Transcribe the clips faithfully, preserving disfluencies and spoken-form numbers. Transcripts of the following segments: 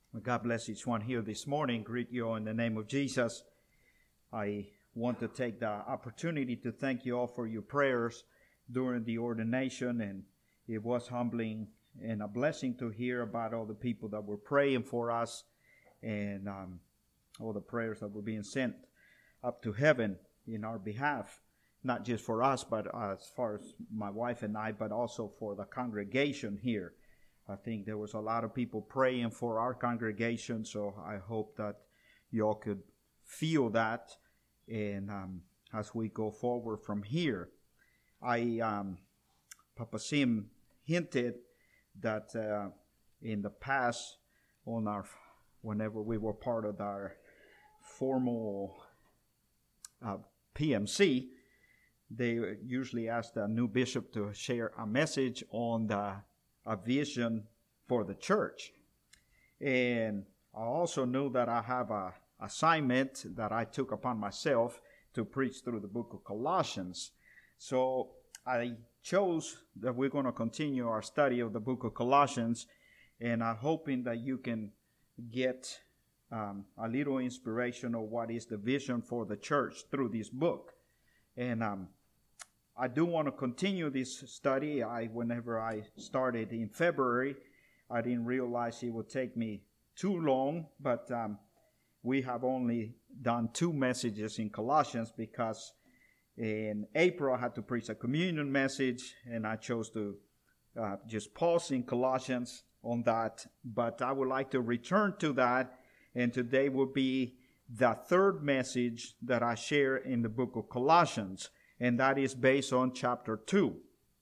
Well, God bless each one here this morning. Greet you all in the name of Jesus. I want to take the opportunity to thank you all for your prayers during the ordination, and it was humbling and a blessing to hear about all the people that were praying for us and um, all the prayers that were being sent up to heaven in our behalf, not just for us, but as far as my wife and I, but also for the congregation here. I think there was a lot of people praying for our congregation, so I hope that y'all could feel that. And um, as we go forward from here, I um, Papa Sim hinted that uh, in the past, on our whenever we were part of our formal uh, P M C, they usually ask the new bishop to share a message on the a vision for the church. And I also knew that I have a assignment that I took upon myself to preach through the book of Colossians. So I chose that we're going to continue our study of the book of Colossians, and I'm hoping that you can get um, a little inspiration of what is the vision for the church through this book. And um, I do want to continue this study. I, whenever I started in February, I didn't realize it would take me too long, but um, we have only done two messages in Colossians because in April I had to preach a communion message, and I chose to uh, just pause in Colossians on that. But I would like to return to that, and today will be the third message that I share in the book of Colossians, and that is based on chapter two.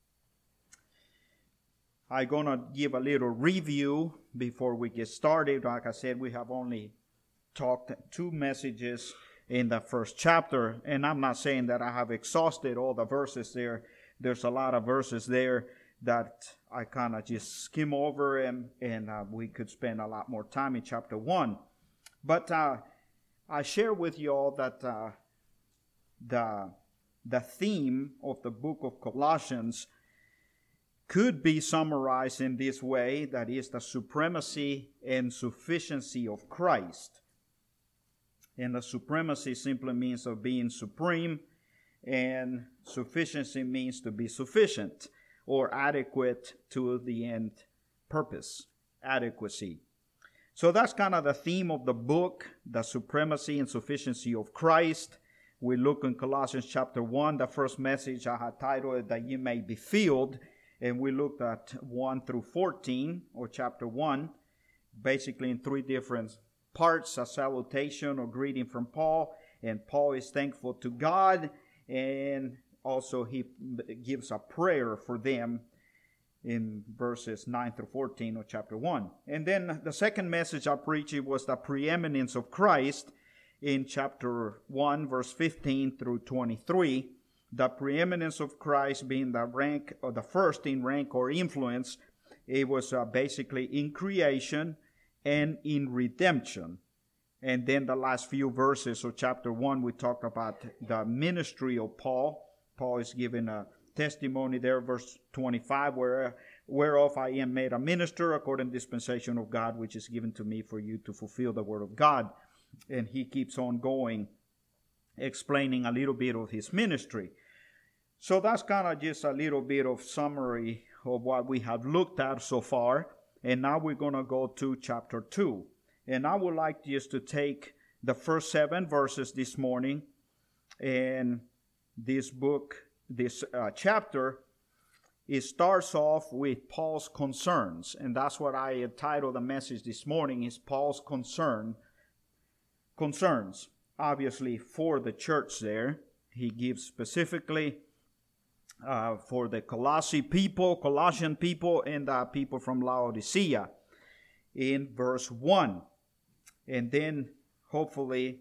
I'm going to give a little review before we get started. Like I said, we have only talked two messages in the first chapter, and I'm not saying that I have exhausted all the verses there. There's a lot of verses there that I kind of just skim over, and, and uh, we could spend a lot more time in chapter one. But uh, I share with you all that uh, the The theme of the book of Colossians could be summarized in this way, that is the supremacy and sufficiency of Christ. And the supremacy simply means of being supreme, and sufficiency means to be sufficient or adequate to the end purpose, adequacy. So that's kind of the theme of the book, the supremacy and sufficiency of Christ. We look in Colossians chapter one, the first message I had titled that you may be filled, and we looked at one through fourteen, or chapter one, basically in three different parts, a salutation or greeting from Paul, and Paul is thankful to God, and also he gives a prayer for them in verses nine through fourteen of chapter one. And then the second message I preached was the preeminence of Christ, in chapter one, verse fifteen through twenty-three, the preeminence of Christ being the rank, or the first in rank or influence. It was uh, basically in creation and in redemption. And then the last few verses of chapter one, we talked about the ministry of Paul. Paul is giving a testimony there, verse twenty-five, where, whereof I am made a minister according to the dispensation of God, which is given to me for you to fulfill the word of God. And he keeps on going, explaining a little bit of his ministry. So that's kind of just a little bit of summary of what we have looked at so far. And now we're going to go to chapter two. And I would like just to take the first seven verses this morning. And this book, this uh, chapter, it starts off with Paul's concerns. And that's what I entitled the message this morning, is Paul's concern. Concerns, obviously, for the church there. He gives specifically uh, for the Colossae people, Colossian people, and the people from Laodicea in verse one. And then, hopefully,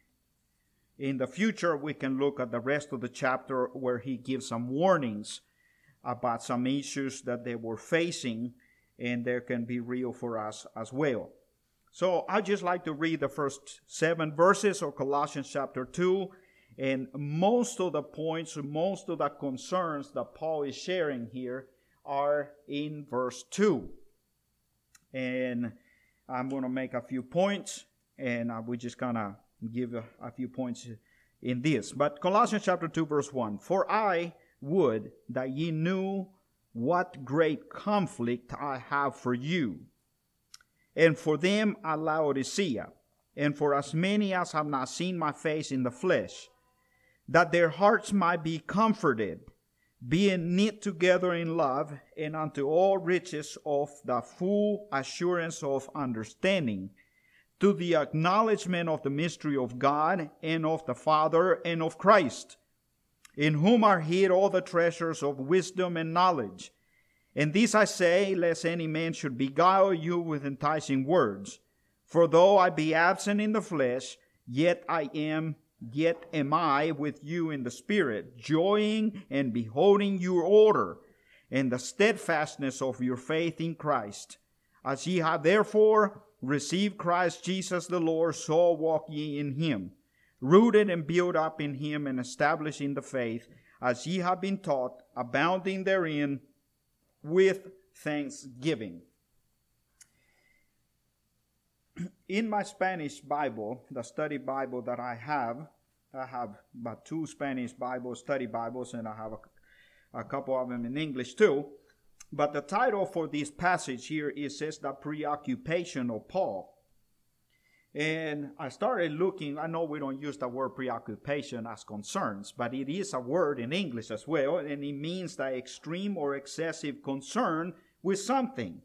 in the future, we can look at the rest of the chapter where he gives some warnings about some issues that they were facing, and there can be real for us as well. So I'd just like to read the first seven verses of Colossians chapter two. And most of the points, most of the concerns that Paul is sharing here are in verse two. And I'm going to make a few points, and uh, we're just going to give a, a few points in this. But Colossians chapter two, verse one. For I would that ye knew what great conflict I have for you, and for them at Laodicea, and for as many as have not seen my face in the flesh, that their hearts might be comforted, being knit together in love, and unto all riches of the full assurance of understanding, to the acknowledgement of the mystery of God, and of the Father, and of Christ, in whom are hid all the treasures of wisdom and knowledge. And this I say, lest any man should beguile you with enticing words. For though I be absent in the flesh, yet I am Yet am I with you in the Spirit, joying and beholding your order, and the steadfastness of your faith in Christ. As ye have therefore received Christ Jesus the Lord, so walk ye in him, rooted and built up in him, and established in the faith, as ye have been taught, abounding therein with thanksgiving. In my Spanish Bible, the study Bible that I have, I have about two Spanish Bibles, study Bibles, and I have a, a couple of them in English too. But the title for this passage here is says the preoccupation of Paul. And I started looking, I know we don't use the word preoccupation as concerns, but it is a word in English as well, and it means the extreme or excessive concern with something.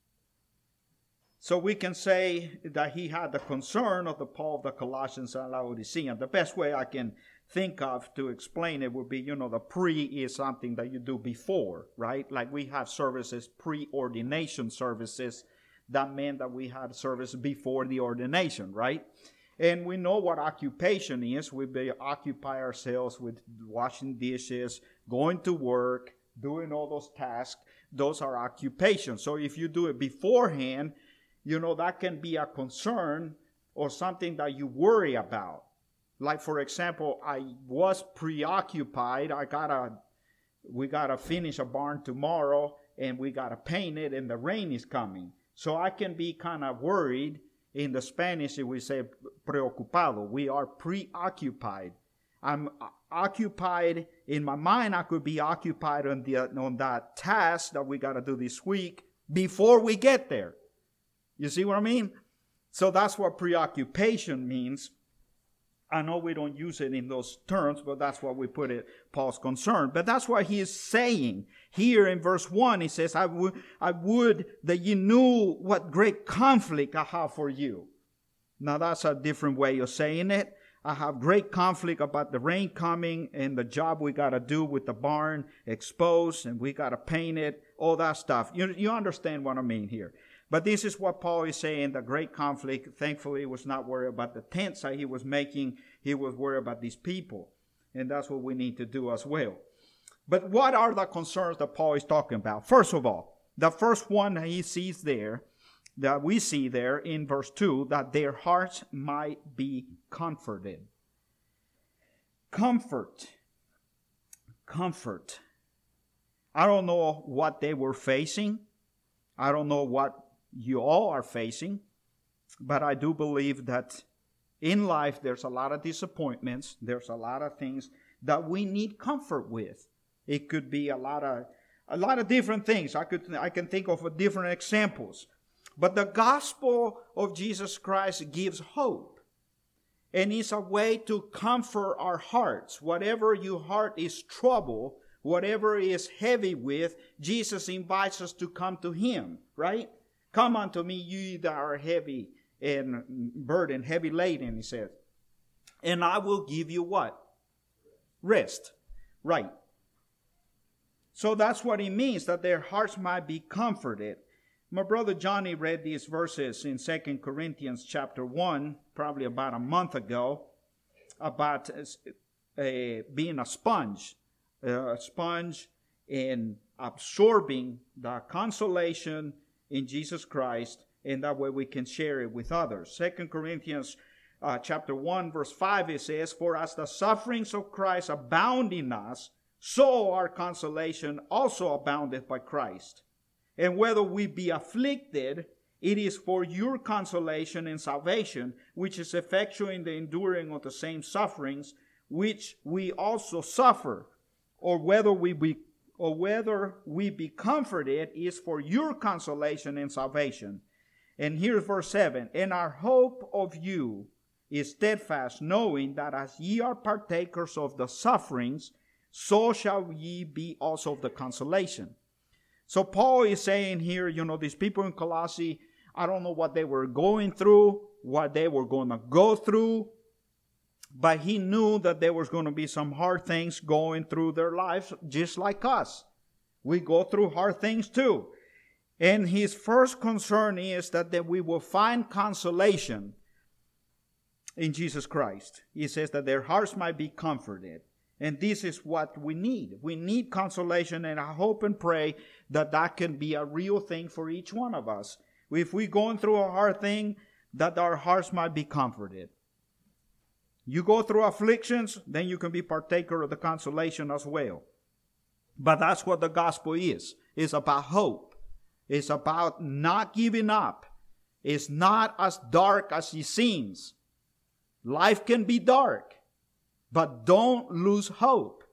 So we can say that he had the concern of the Paul of the Colossians and Laodicean. The best way I can think of to explain it would be, you know, the pre is something that you do before, right? Like we have services, pre-ordination services. That meant that we had service before the ordination, right? And we know what occupation is. We be, occupy ourselves with washing dishes, going to work, doing all those tasks. Those are occupations. So if you do it beforehand, you know, that can be a concern or something that you worry about. Like, for example, I was preoccupied. I gotta, we gotta finish a barn tomorrow, and we gotta paint it, and the rain is coming. So I can be kind of worried. In the Spanish, we say preocupado. We are preoccupied. I'm occupied in my mind. I could be occupied on the on that task that we gotta do this week before we get there. You see what I mean? So that's what preoccupation means. I know we don't use it in those terms, but that's what we put it, Paul's concern. But that's what he is saying. Here in verse one, he says, I would, I would that you knew what great conflict I have for you. Now that's a different way of saying it. I have great conflict about the rain coming and the job we got to do with the barn exposed, and we got to paint it, all that stuff. You, you understand what I mean here. But this is what Paul is saying, the great conflict. Thankfully, he was not worried about the tents that he was making. He was worried about these people. And that's what we need to do as well. But what are the concerns that Paul is talking about? First of all, the first one that he sees there, that we see there in verse two, that their hearts might be comforted. Comfort. Comfort. I don't know what they were facing. I don't know what you all are facing, but I do believe that in life there's a lot of disappointments. There's a lot of things that we need comfort with. It could be a lot of a lot of different things. I could I can think of different examples. But the gospel of Jesus Christ gives hope. And it's a way to comfort our hearts. Whatever your heart is troubled, whatever is heavy with, Jesus invites us to come to him, right? Come unto me, you that are heavy and burdened, heavy laden, he says. And I will give you what? Rest. Right. So that's what it means, that their hearts might be comforted. My brother Johnny read these verses in Second Corinthians chapter one, probably about a month ago, about uh, being a sponge. A sponge in absorbing the consolation in Jesus Christ, and that way we can share it with others. Second Corinthians uh, chapter one, verse five, it says, For as the sufferings of Christ abound in us, so our consolation also aboundeth by Christ. And whether we be afflicted, It is for your consolation and salvation, which is effectual in the enduring of the same sufferings, which we also suffer, or whether we be or whether we be comforted is for your consolation and salvation. And here's verse seven. And our hope of you is steadfast, knowing that as ye are partakers of the sufferings, so shall ye be also of the consolation. So Paul is saying here, you know, these people in Colossae, I don't know what they were going through, what they were going to go through, but he knew that there was going to be some hard things going through their lives, just like us. We go through hard things too. And his first concern is that, that we will find consolation in Jesus Christ. He says that their hearts might be comforted. And this is what we need. We need consolation, and I hope and pray that that can be a real thing for each one of us. If we're going through a hard thing, that our hearts might be comforted. You go through afflictions, then you can be partaker of the consolation as well. But that's what the gospel is. It's about hope. It's about not giving up. It's not as dark as it seems. Life can be dark, but don't lose hope.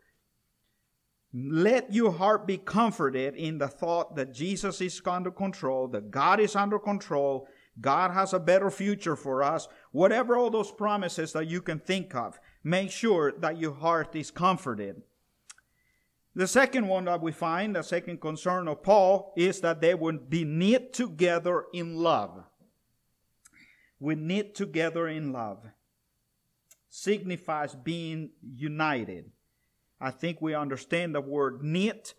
Let your heart be comforted in the thought that Jesus is under control, that God is under control, God has a better future for us. Whatever all those promises that you can think of, make sure that your heart is comforted. The second one that we find, the second concern of Paul, is that they would be knit together in love. We knit together in love. Signifies being united. I think we understand the word knit.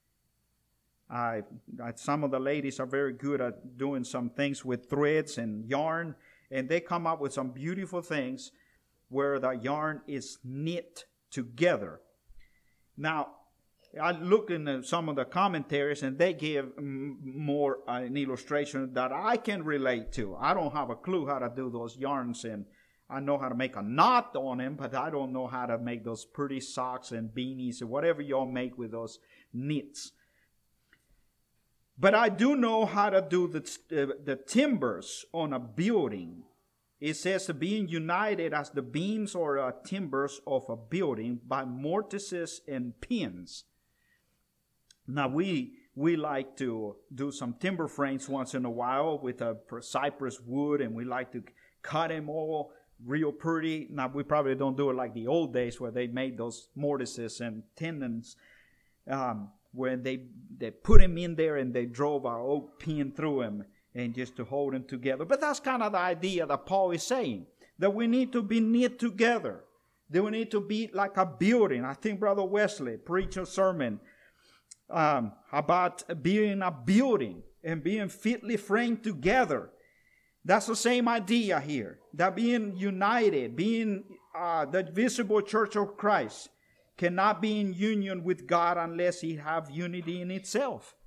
I, I, some of the ladies are very good at doing some things with threads and yarn, and they come up with some beautiful things where the yarn is knit together. Now, I look in some of the commentaries, and they give m- more uh, an illustration that I can relate to. I don't have a clue how to do those yarns, and I know how to make a knot on them, but I don't know how to make those pretty socks and beanies or whatever y'all make with those knits. But I do know how to do the, uh, the timbers on a building. It says being united as the beams or uh, timbers of a building by mortises and pins. Now we we like to do some timber frames once in a while with a cypress wood, and we like to cut them all real pretty. Now, we probably don't do it like the old days where they made those mortises and tendons, um, where they, they put them in there and they drove our oak pin through them and just to hold them together. But that's kind of the idea that Paul is saying, that we need to be knit together, that we need to be like a building. I think Brother Wesley preached a sermon um, about being a building and being fitly framed together. That's the same idea here, that being united, being uh, the visible church of Christ cannot be in union with God unless it have unity in itself.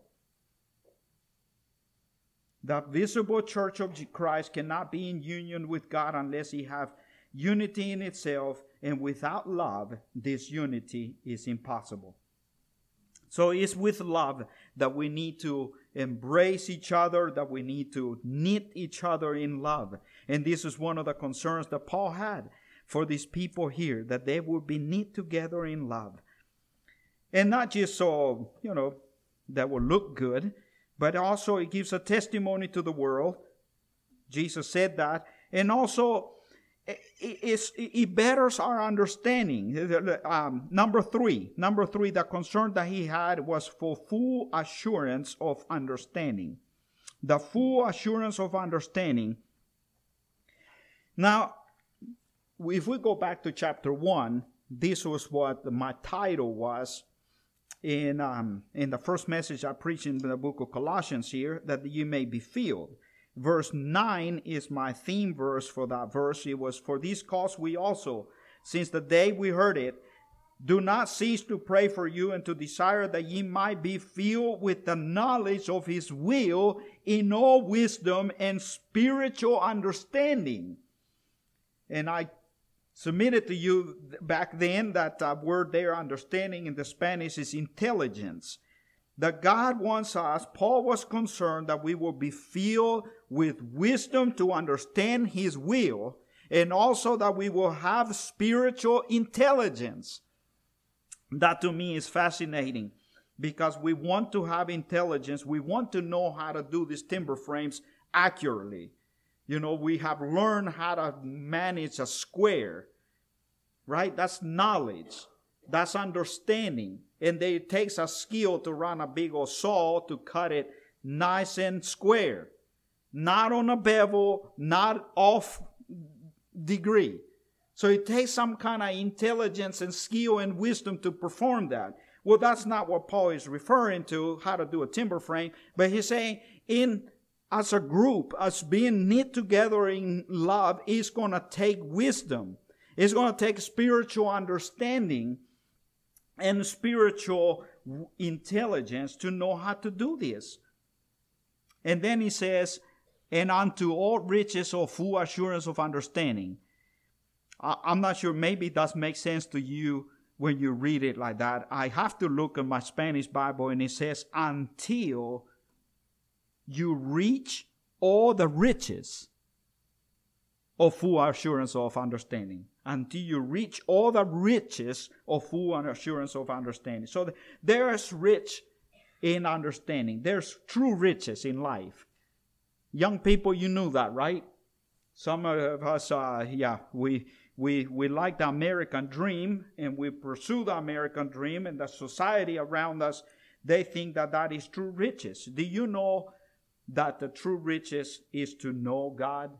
The visible church of Christ cannot be in union with God unless it have unity in itself, and without love, this unity is impossible. So it's with love that we need to embrace each other, that we need to knit each other in love. And this is one of the concerns that Paul had for these people here, that they would be knit together in love. And not just so, you know, that will look good, but also it gives a testimony to the world. Jesus said that. And also, it, it, it betters our understanding. Um, number three, number three, the concern that he had was for full assurance of understanding. The full assurance of understanding. Now, if we go back to chapter one, this was what my title was in um, in the first message I preached in the book of Colossians here, that you may be filled. Verse nine is my theme verse for that verse. It was, for this cause we also, since the day we heard it, do not cease to pray for you and to desire that ye might be filled with the knowledge of His will in all wisdom and spiritual understanding. And I submitted to you back then that uh, word there, understanding, in the Spanish is intelligence. that God wants us, Paul was concerned that we will be filled with wisdom to understand His will, and also that we will have spiritual intelligence. That to me is fascinating, because we want to have intelligence. We want to know how to do these timber frames accurately. You know, we have learned how to manage a square, right? That's knowledge. That's understanding. And it takes a skill to run a big old saw to cut it nice and square. Not on a bevel, not off degree. So it takes some kind of intelligence and skill and wisdom to perform that. Well, that's not what Paul is referring to, how to do a timber frame. But he's saying, in as a group, as being knit together in love, is going to take wisdom. It's going to take spiritual understanding and spiritual intelligence to know how to do this. And then he says, and unto all riches of full assurance of understanding. I'm not sure, maybe it does make sense to you when you read it like that. I have to look at my Spanish Bible, and it says, until you reach all the riches of full assurance of understanding. Until you reach all the riches of full assurance of understanding. So there's rich in understanding. There's true riches in life. Young people, you knew that, right? Some of us, uh, yeah, we we we like the American dream, and we pursue the American dream, and the society around us, they think that that is true riches. Do you know that the true riches is to know God?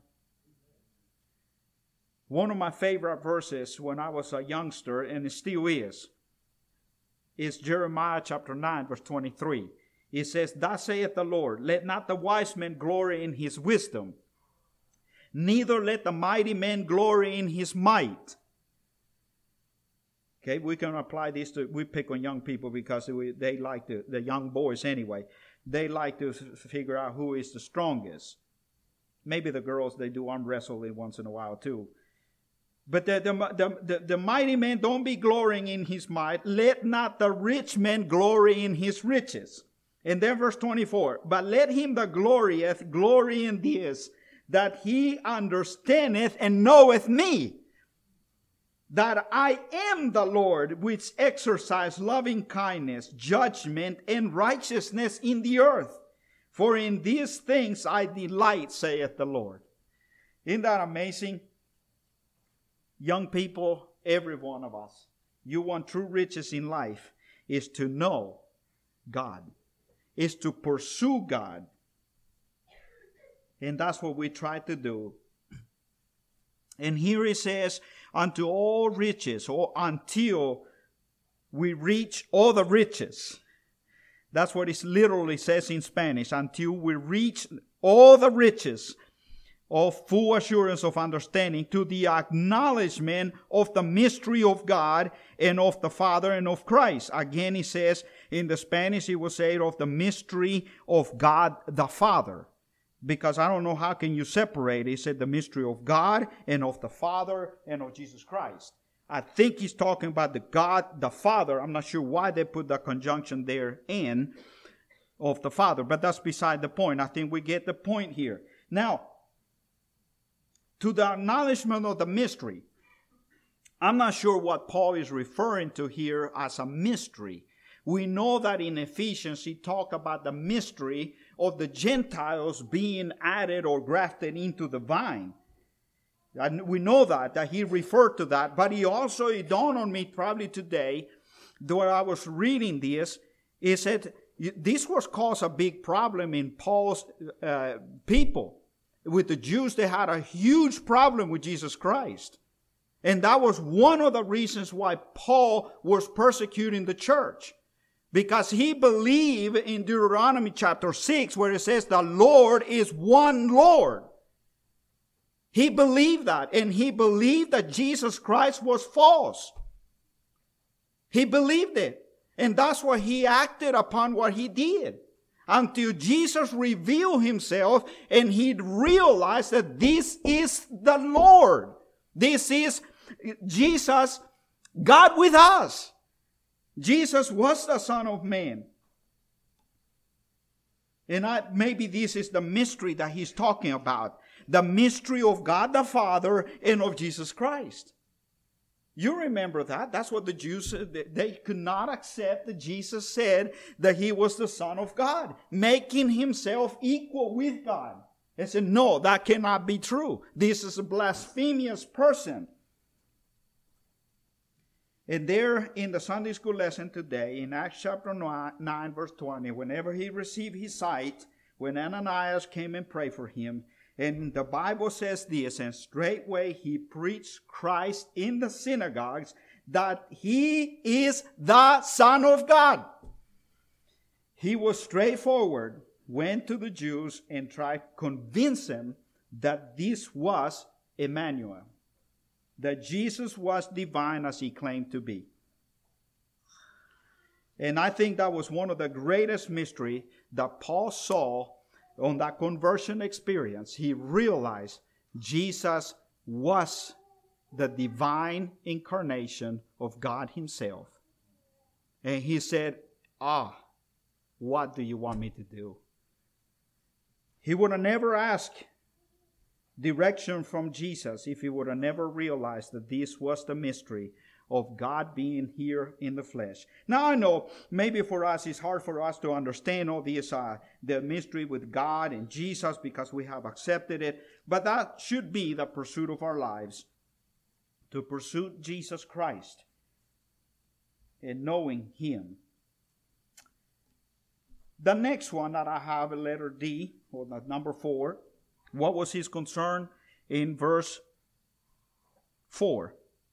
One of my favorite verses when I was a youngster, and it still is, is Jeremiah chapter nine, verse twenty-three. It says, thus saith the Lord, let not the wise man glory in his wisdom, neither let the mighty man glory in his might. Okay, we can apply this to, we pick on young people because we, they like to, the young boys anyway, they like to f- figure out who is the strongest. Maybe the girls, they do arm wrestling once in a while too. But the, the, the, the, the mighty man don't be glorying in his might. Let not the rich man glory in his riches. And then verse twenty-four, but let him that glorieth glory in this, that he understandeth and knoweth me, that I am the Lord, which exercise loving kindness, judgment, and righteousness in the earth. For in these things I delight, saith the Lord. Isn't that amazing? Young people, every one of us, you want true riches in life, is to know God, is to pursue God. And that's what we try to do. And here it says, unto all riches, or until we reach all the riches. That's what it literally says in Spanish. Until we reach all the riches of full assurance of understanding, to the acknowledgement of the mystery of God and of the Father and of Christ. Again, he says in the Spanish, he will say of the mystery of God the Father. Because I don't know how can you separate. He said the mystery of God and of the Father and of Jesus Christ. I think he's talking about the God, the Father. I'm not sure why they put the conjunction there in of the Father. But that's beside the point. I think we get the point here. Now, to the acknowledgement of the mystery. I'm not sure what Paul is referring to here as a mystery. We know that in Ephesians he talked about the mystery of the Gentiles being added or grafted into the vine. And we know that, that he referred to that. But he also, it dawned on me probably today, though I was reading this, he said this was caused a big problem in Paul's uh, people. With the Jews, they had a huge problem with Jesus Christ. And that was one of the reasons why Paul was persecuting the church. Because he believed in Deuteronomy chapter six, where it says the Lord is one Lord. He believed that. And he believed that Jesus Christ was false. He believed it. And that's why he acted upon what he did. Until Jesus revealed himself and he realized that this is the Lord. This is Jesus, God with us. Jesus was the Son of Man. And I, maybe this is the mystery that he's talking about. The mystery of God the Father and of Jesus Christ. You remember that. That's what the Jews said. They could not accept that Jesus said that he was the Son of God, making himself equal with God. They said, no, that cannot be true. This is a blasphemous person. And there in the Sunday school lesson today, in Acts chapter nine, verse twenty, whenever he received his sight, when Ananias came and prayed for him, and the Bible says this, and straightway he preached Christ in the synagogues, that he is the Son of God. He was straightforward, went to the Jews and tried to convince them that this was Emmanuel, that Jesus was divine as he claimed to be. And I think that was one of the greatest mysteries that Paul saw on that conversion experience. He realized Jesus was the divine incarnation of God himself. And he said, ah, what do you want me to do? He would have never asked direction from Jesus if he would have never realized that this was the mystery of God being here in the flesh. Now I know maybe for us it's hard for us to understand all this, uh, the mystery with God and Jesus because we have accepted it. But that should be the pursuit of our lives, to pursue Jesus Christ and knowing him. The next one that I have, letter D, or number four, what was his concern in verse four?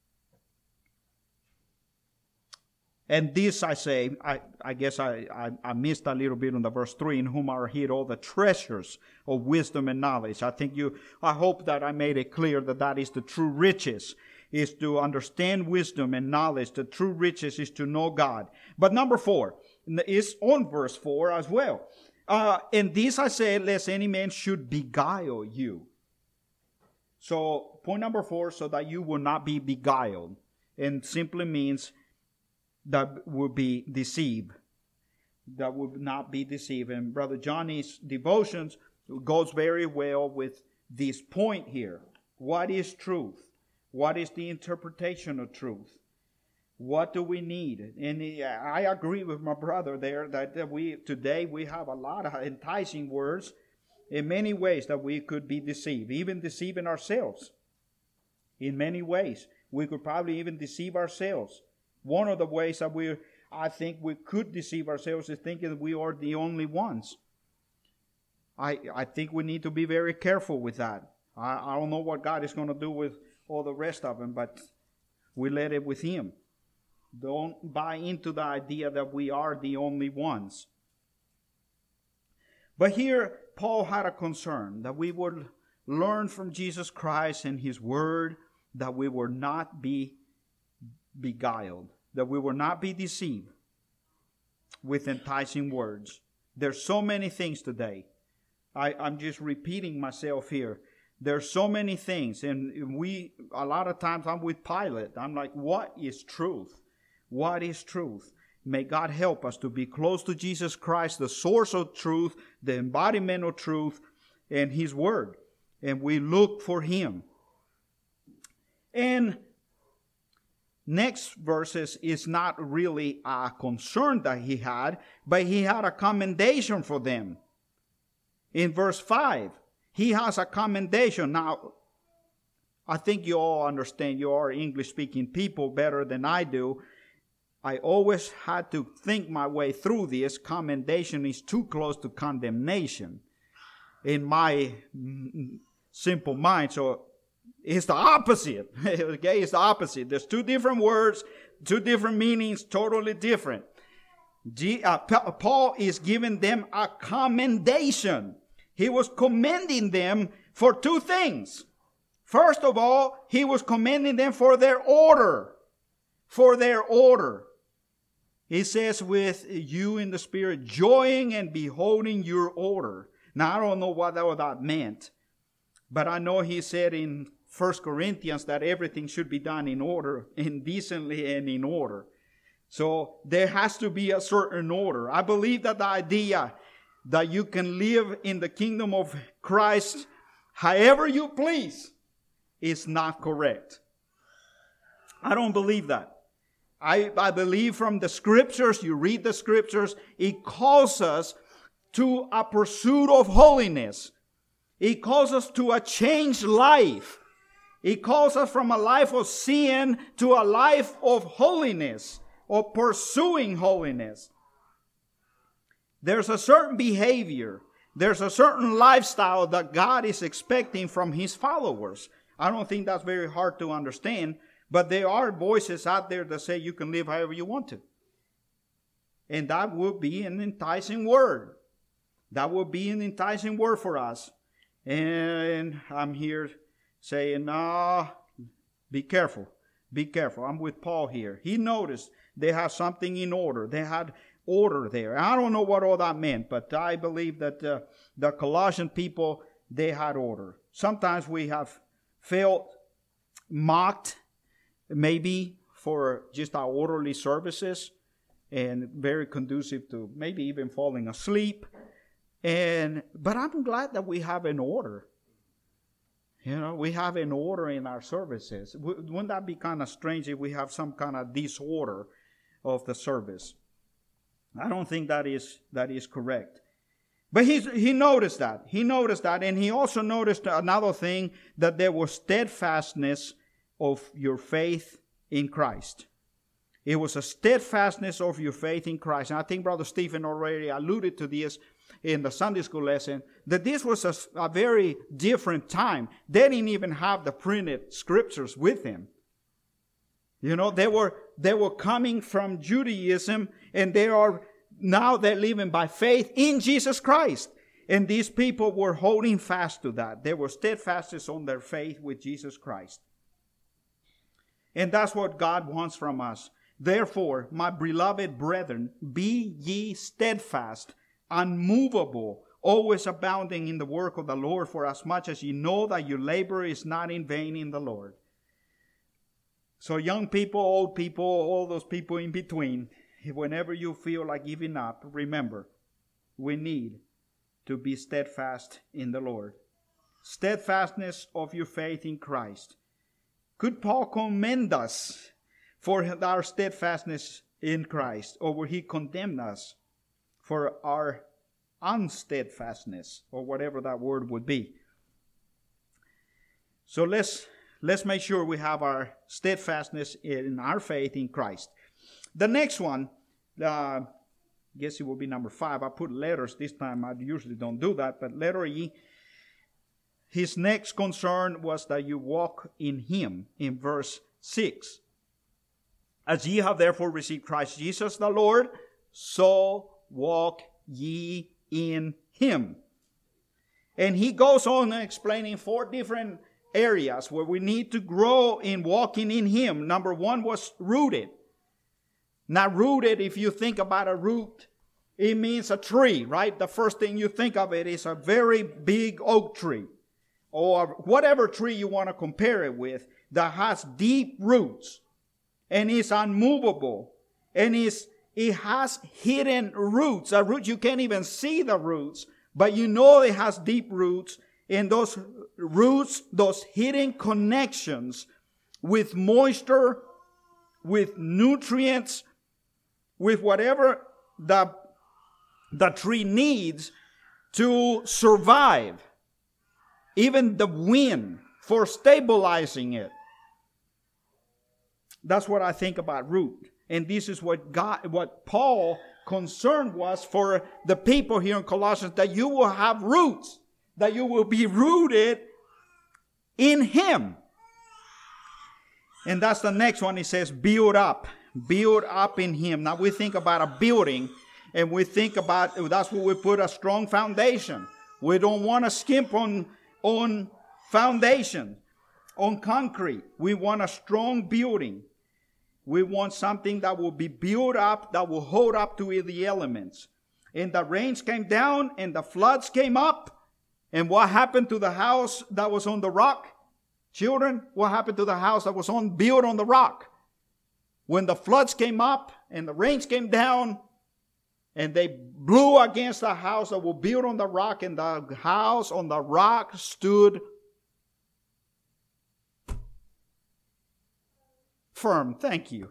And this I say, I, I guess I, I, I missed a little bit on the verse three, in whom are hid all the treasures of wisdom and knowledge. I think you, I hope that I made it clear that that is the true riches, is to understand wisdom and knowledge. The true riches is to know God. But number four is on verse four as well. Uh, and this I say, lest any man should beguile you. So point number four, so that you will not be beguiled. And simply means that will be deceived. That will not be deceived. And Brother Johnny's devotions goes very well with this point here. What is truth? What is the interpretation of truth? What do we need? And I agree with my brother there that we today we have a lot of enticing words in many ways that we could be deceived, even deceiving ourselves. In many ways, we could probably even deceive ourselves. One of the ways that we, I think we could deceive ourselves is thinking that we are the only ones. I I think we need to be very careful with that. I, I don't know what God is going to do with all the rest of them, but we let it with Him. Don't buy into the idea that we are the only ones. But here, Paul had a concern that we would learn from Jesus Christ and His Word, that we will not be beguiled, that we will not be deceived with enticing words. There's so many things today. I, I'm just repeating myself here. There's so many things, and we, a lot of times I'm with Pilate. I'm like, what is truth? What is truth? May God help us to be close to Jesus Christ, the source of truth, the embodiment of truth, and His Word. And we look for Him. And next verses is not really a concern that he had, but he had a commendation for them. In verse five, he has a commendation. Now, I think you all understand, you are English-speaking people better than I do. I always had to think my way through this. Commendation is too close to condemnation in my simple mind. So it's the opposite. Okay, it's the opposite. There's two different words, two different meanings, totally different. G, uh, Paul is giving them a commendation. He was commending them for two things. First of all, he was commending them for their order. For their order. He says, with you in the Spirit, joying and beholding your order. Now, I don't know what that, what that meant. But I know he said in First Corinthians that everything should be done in order, indecently and in order. So there has to be a certain order. I believe that the idea that you can live in the kingdom of Christ however you please is not correct. I don't believe that. I, I believe from the scriptures, you read the scriptures, it calls us to a pursuit of holiness. It calls us to a changed life. It calls us from a life of sin to a life of holiness, of pursuing holiness. There's a certain behavior, there's a certain lifestyle that God is expecting from His followers. I don't think that's very hard to understand, but there are voices out there that say you can live however you want to. And that would be an enticing word. That would be an enticing word for us. And I'm here saying, no, be careful. Be careful. I'm with Paul here. He noticed they had something in order. They had order there. I don't know what all that meant, but I believe that uh, the Colossian people, they had order. Sometimes we have felt mocked, maybe for just our orderly services, and very conducive to maybe even falling asleep. And but I'm glad that we have an order. You know, we have an order in our services. Wouldn't that be kind of strange if we have some kind of disorder of the service? I don't think that is that is correct. But he's, he noticed that. He noticed that. And he also noticed another thing, that there was steadfastness of your faith in Christ. It was a steadfastness of your faith in Christ. And I think Brother Stephen already alluded to this in the Sunday school lesson, that this was a, a very different time. They didn't even have the printed scriptures with them. You know, they were they were coming from Judaism, and they are now they're living by faith in Jesus Christ. And these people were holding fast to that. They were steadfast on their faith with Jesus Christ. And that's what God wants from us. Therefore, my beloved brethren, be ye steadfast, unmovable, always abounding in the work of the Lord, for as much as ye know that your labor is not in vain in the Lord. So young people, old people, all those people in between, whenever you feel like giving up, remember, we need to be steadfast in the Lord. Steadfastness of your faith in Christ. Could Paul commend us for our steadfastness in Christ, or would he condemn us for our unsteadfastness, or whatever that word would be? So let's let's make sure we have our steadfastness in our faith in Christ. The next one, uh, I guess it will be number five. I put letters this time. I usually don't do that, but letter E. His next concern was that you walk in Him, in verse six. As ye have therefore received Christ Jesus the Lord, so walk ye in Him. And he goes on explaining four different areas where we need to grow in walking in Him. Number one was rooted. Now rooted, if you think about a root, it means a tree, right? The first thing you think of it is a very big oak tree, or whatever tree you want to compare it with, that has deep roots and is unmovable, and is it has hidden roots. A root, you can't even see the roots, but you know it has deep roots. And those roots, those hidden connections with moisture, with nutrients, with whatever the, the tree needs to survive. Even the wind for stabilizing it. That's what I think about root. And this is what God, what Paul concerned was for the people here in Colossians, that you will have roots, that you will be rooted in Him. And that's the next one. He says, build up, build up in Him. Now we think about a building, and we think about, that's where we put a strong foundation. We don't want to skimp on, on foundation, on concrete. We want a strong building. We want something that will be built up, that will hold up to the elements. And the rains came down and the floods came up. And what happened to the house that was on the rock? Children, what happened to the house that was on built on the rock? When the floods came up and the rains came down And they blew against the house that was built on the rock, and the house on the rock stood firm. Thank you.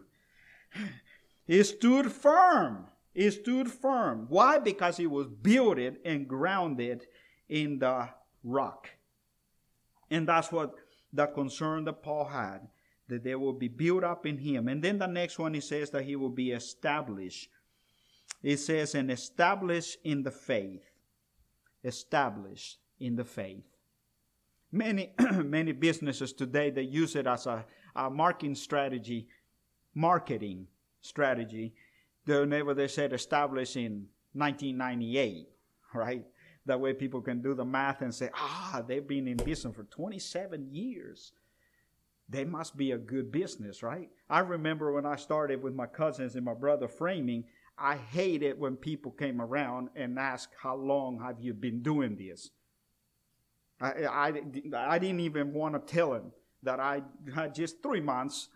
It stood firm. It stood firm. Why? Because it was built and grounded in the rock. And that's what the concern that Paul had, that they will be built up in him. And then the next one, he says that he will be established. It says, and established in the faith. Established in the faith. Many, many businesses today, they use it as a, a marketing strategy, marketing strategy. Whenever they said established in nineteen ninety-eight, right? That way people can do the math and say, ah, they've been in business for twenty-seven years. They must be a good business, right? I remember when I started with my cousins and my brother framing, I hated when people came around and asked, how long have you been doing this? I, I, I didn't even want to tell them that I had just three months.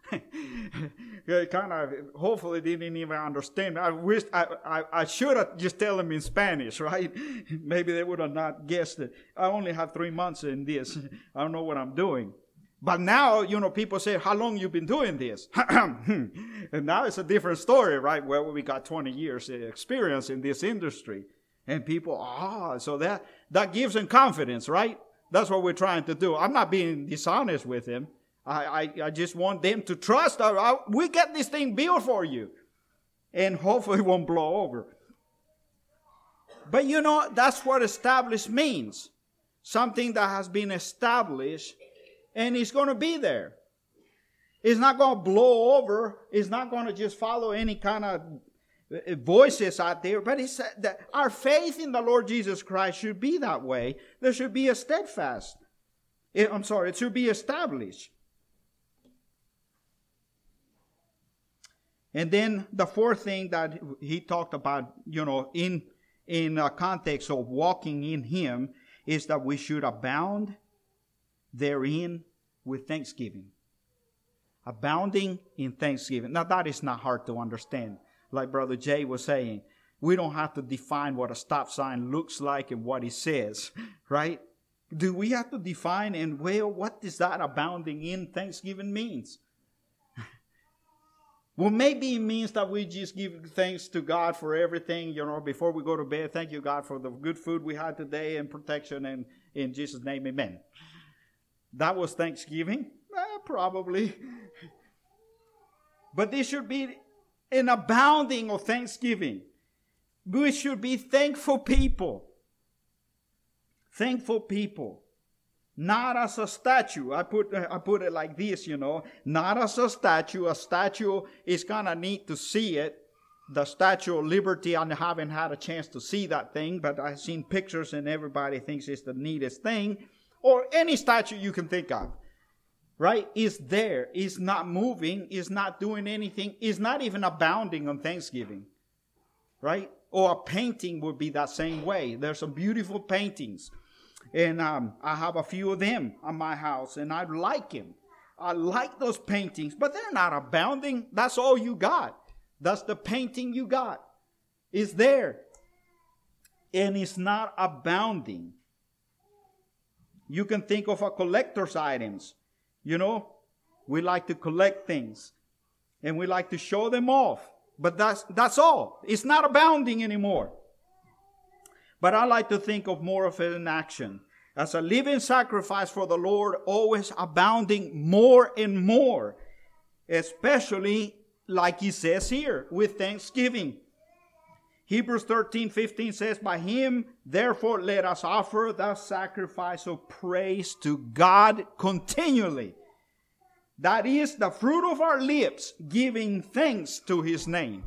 kind of, hopefully they didn't even understand. I wish, I, I, I should have just tell them in Spanish, right? Maybe they would have not guessed it. I only have three months in this. I don't know what I'm doing. But now, you know, people say, how long you been doing this? And now it's a different story, right? Well, we got twenty years experience in this industry. And people, ah, so that, that gives them confidence, right? That's what we're trying to do. I'm not being dishonest with them. I, I, I just want them to trust. I, I, we get this thing built for you. And hopefully it won't blow over. But you know, that's what established means. Something that has been established and it's going to be there. It's not going to blow over. It's not going to just follow any kind of voices out there. But it's that our faith in the Lord Jesus Christ should be that way. There should be a steadfast. I'm sorry, it should be established. And then the fourth thing that he talked about, you know, in in a context of walking in Him, is that we should abound therein with thanksgiving. Abounding in thanksgiving. Now that is not hard to understand. Like Brother Jay was saying, we don't have to define what a stop sign looks like and what it says, right? Do we have to define and, well, what does that abounding in thanksgiving means? Well, maybe it means that we just give thanks to God for everything, you know, before we go to bed. Thank you, God, for the good food we had today and protection, and in Jesus' name, amen. That was Thanksgiving? Eh, probably. But this should be an abounding of thanksgiving. We should be thankful people. Thankful people. Not as a statue. I put I put it like this, you know. Not as a statue. A statue is kind of neat to see it. The Statue of Liberty, I haven't had a chance to see that thing, but I've seen pictures and everybody thinks it's the neatest thing. Or any statue you can think of. Right? It's there. It's not moving. It's not doing anything. It's not even abounding on Thanksgiving. Right? Or a painting would be that same way. There's some beautiful paintings. And um, I have a few of them on my house. And I like them. I like those paintings. But they're not abounding. That's all you got. That's the painting you got. It's there. And it's not abounding. You can think of a collector's items. You know, we like to collect things. And we like to show them off. But that's that's all. It's not abounding anymore. But I like to think of more of it in action. As a living sacrifice for the Lord, always abounding more and more. Especially, like he says here, with thanksgiving. Hebrews thirteen fifteen says, by him, therefore, let us offer the sacrifice of praise to God continually. That is the fruit of our lips, giving thanks to his name.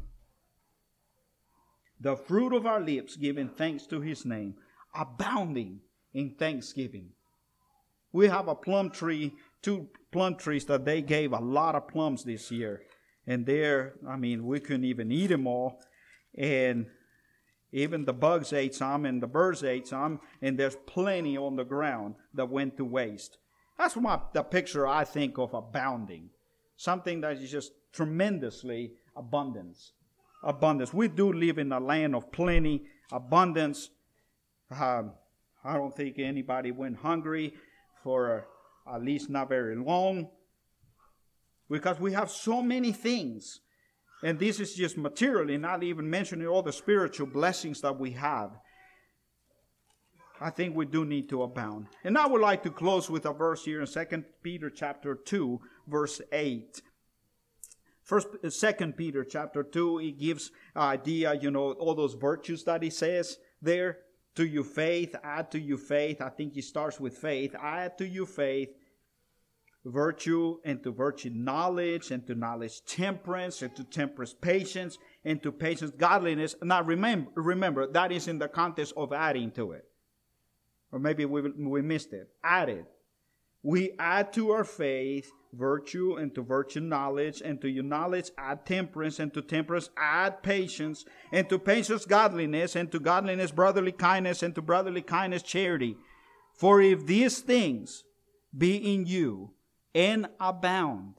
The fruit of our lips, giving thanks to his name. Abounding in thanksgiving. We have a plum tree, two plum trees that they gave a lot of plums this year. And there, I mean, we couldn't even eat them all. And even the bugs ate some and the birds ate some. And there's plenty on the ground that went to waste. That's my, the picture I think of abounding. Something that is just tremendously abundance. abundance. We do live in a land of plenty, abundance. Uh, I don't think anybody went hungry for uh, at least not very long, because we have so many things. And this is just materially, not even mentioning all the spiritual blessings that we have. I think we do need to abound. And I would like to close with a verse here in Second Peter chapter two, verse eight. First, Second Peter chapter two, he gives an idea, you know, all those virtues that he says there. To your faith, add to your faith. I think he starts with faith. Add to your faith virtue, and to virtue knowledge, and to knowledge temperance, and to temperance patience, and to patience godliness. Now remember, remember that is in the context of adding to it. Or maybe we, we missed it. Added. We add to our faith virtue, and to virtue knowledge, and to your knowledge add temperance, and to temperance add patience, and to patience godliness, and to godliness brotherly kindness, and to brotherly kindness charity. For if these things be in you and abound,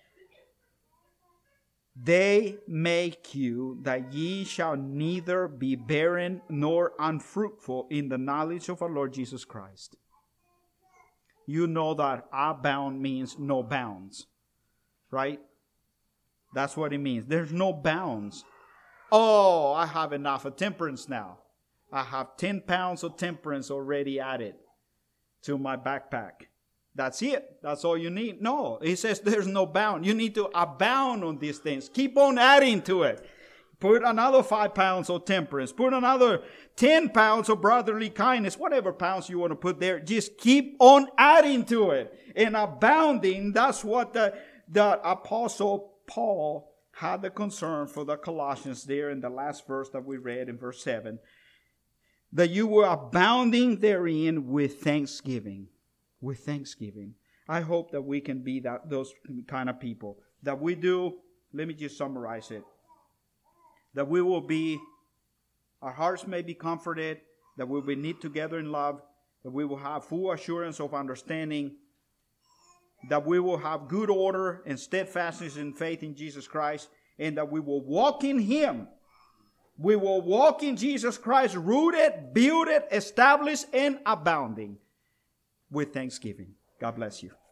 they make you that ye shall neither be barren nor unfruitful in the knowledge of our Lord Jesus Christ. You know that abound means no bounds, right? That's what it means. There's no bounds. Oh, I have enough of temperance now. I have ten pounds of temperance already added to my backpack. That's it. That's all you need. No, he says there's no bound. You need to abound on these things. Keep on adding to it. Put another five pounds of temperance. Put another ten pounds of brotherly kindness. Whatever pounds you want to put there. Just keep on adding to it. And abounding, that's what the, the Apostle Paul had the concern for the Colossians there in the last verse that we read in verse seven. That you were abounding therein with thanksgiving. With thanksgiving. I hope that we can be that those kind of people. That we do, let me just summarize it. That we will be, our hearts may be comforted, that we will knit together in love, that we will have full assurance of understanding, that we will have good order and steadfastness in faith in Jesus Christ, and that we will walk in Him. We will walk in Jesus Christ, rooted, builded, established, and abounding with thanksgiving. God bless you.